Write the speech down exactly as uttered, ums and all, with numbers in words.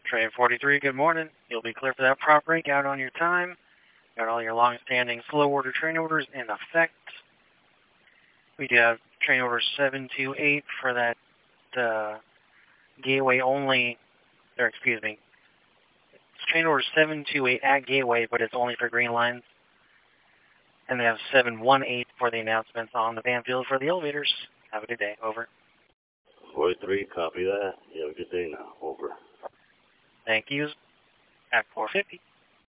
Train forty-three, good morning. You'll be clear for that prop break out on your time. Got all your long-standing slow order train orders in effect. We do have train order seven two eight for that uh, gateway only, or excuse me, it's train order seven two eight at gateway, but it's only for green lines. And they have seven one eight for the announcements on the van field for the elevators. Have a good day. Over. forty-three, copy that. You have a good day now. Over. Thank you. At four fifty.